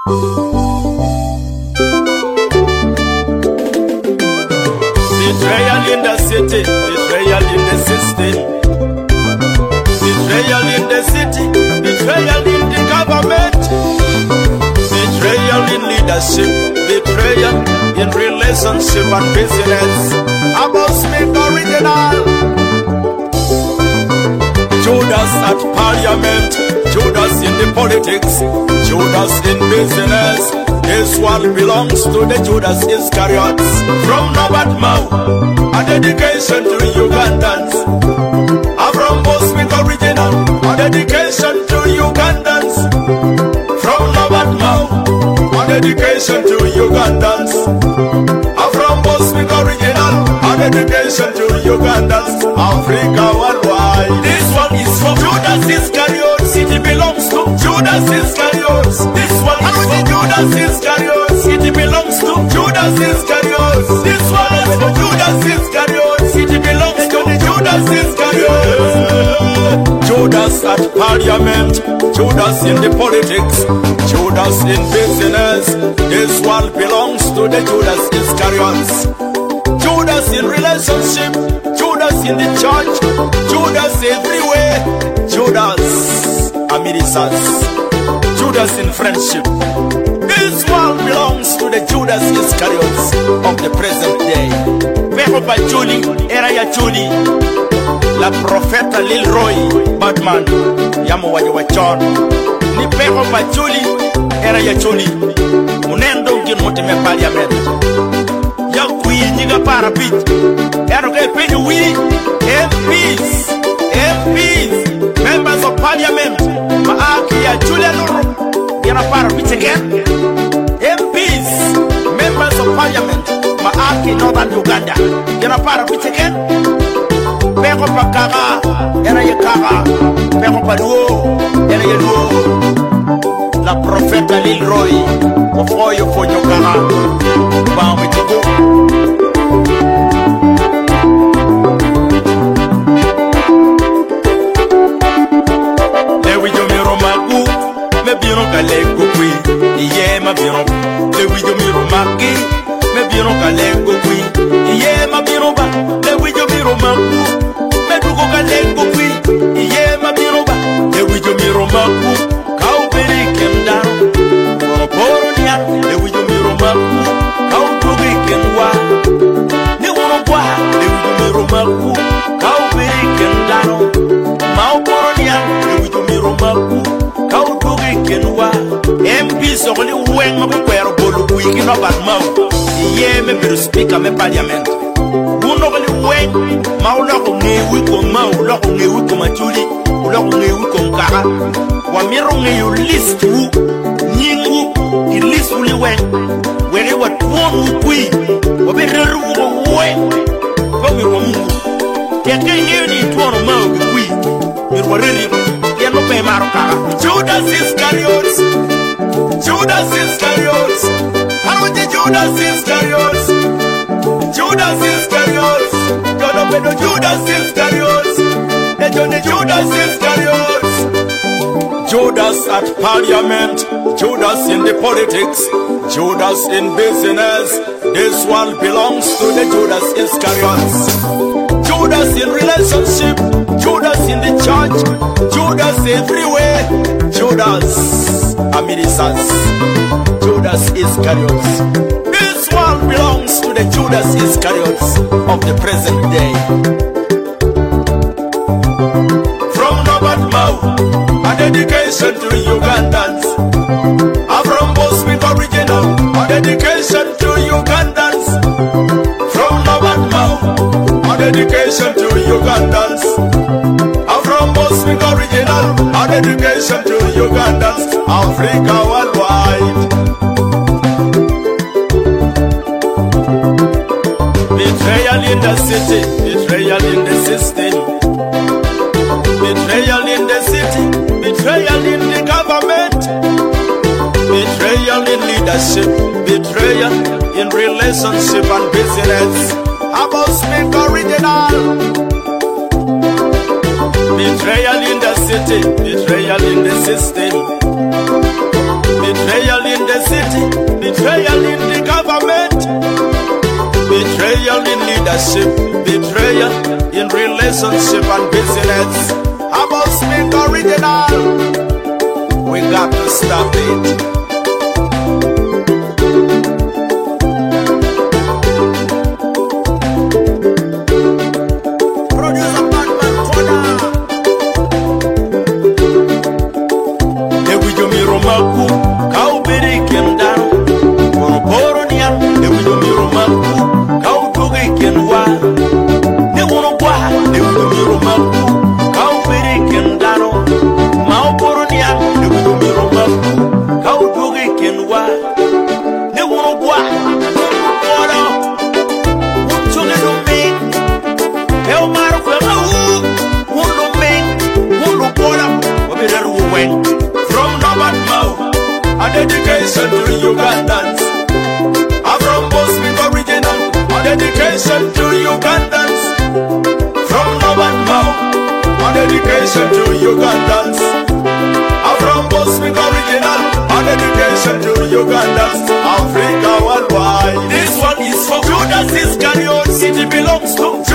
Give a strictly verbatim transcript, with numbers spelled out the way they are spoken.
Betrayal in the city, betrayal in the system. Betrayal in the city, betrayal in the government. Betrayal in leadership, betrayal in relationship and business. About Smith original. Judas at parliament, Judas in the politics, Judas in business. This one belongs to the Judas Iscariots. From Robert Mao, a dedication to Ugandans. I'm from Smith original, a dedication to Ugandans. From Robert Mao, a dedication to Ugandans. I'm from Smith original, a dedication to Ugandans. Africa worldwide. This one is from Judas Iscariot. It belongs to Judas Iscariot. This one is from Judas Iscariot. It belongs to Judas Iscariot. This one is from Judas Iscariot. It belongs to the Judas Iscariot. Judas at parliament, Judas in the politics, Judas in business. This one belongs to the Judas Iscariots. Judas in relationship, Judas in the church, Judas everywhere, Judas amidst us, Judas in friendship. This one belongs to the Judas Iscariots of the present day. Pero pa Julie, era ya Julie, la profeta Lil Roy, Batman, yamo waje wachon. Ni pero pa Julie, era ya Julie, munendo ngin mutime parliament. Ya kuyi nyiga para bit, ero ke penyu wi, M Ps, M Ps, members of parliament, maaki ya Julie Luru, yana para bit again. M Ps, members of parliament, maaki Northern Uganda, yana para bit again. Peko pa kaka, yana ye kaka, peko pa duo, yana ye duo. La profeta Lil Roy, ofoyo fonyo kaka, ba mi tuko. Lewi jo miro magu, me biro kale kukui, iye ma biro. Lewi jo miro magi, me biro kale kukui, iye ma biro ba. Lewi jo miro magu, me duko kale kukui, iye ma biro ba. Lewi jo miro magu, kau beri kendaro, koro poro niya. Lewi jo miro magu, kau tugi kendwa. Ni wuro kwa, lewi jo miro magu, kau beri kendaro, mau poro niya. Lewi jo miro magu, kau tugi kendwa. M P sokoli uweng makukwero bolu kuiki no bat mau. Iye me biru speaker me parliament. Uno kali uweng, mau loko ngewi ko mau, loko ngewi ko machuli, loko ngewi ko mkaka. Wamiro ngeyu list wu, nyingu, ki list uli weng. Wele watuon ukui, wabereru uko uweng. Wabi wamungu. Teke ngeyu ni tuono mau ukui. Miru wariri, yano pe maro kaka. Judas Iscariots, Judas Iscariots, Haroje Judas Iscariots, Judas Iscariots, Dono pedo Judas Iscariots, Ejone Judas Iscariots. Judas at parliament, Judas in the politics, Judas in business. This one belongs to the Judas Iscariots. Judas in relationship, Judas in the church, Judas everywhere, Judas amidst us, Judas Iscariots. This one belongs to the Judas Iscariots of the present day. From Robert Mao, a dedication to Ugandans. I'm from Smith original, a dedication to Ugandans. From Robert Mao, a dedication to Ugandans. I'm from Smith original, a dedication to Ugandans. Africa worldwide. Betrayal in the city, betrayal in the system. Betrayal in the city, betrayal in the government. Betrayal in leadership, betrayal in relationship and business. About Smith original. Betrayal in the city, betrayal in the system. Betrayal in the leadership, betrayal in relationship and business. About Smith original, we got to stop it. Dedication to Ugandans. I'm from Boston original. A dedication to Ugandans. From Northern Mau. A dedication to Ugandans. I'm from Boston original. A dedication to Ugandans. Africa worldwide. This one is for Judas Iscariot. It belongs to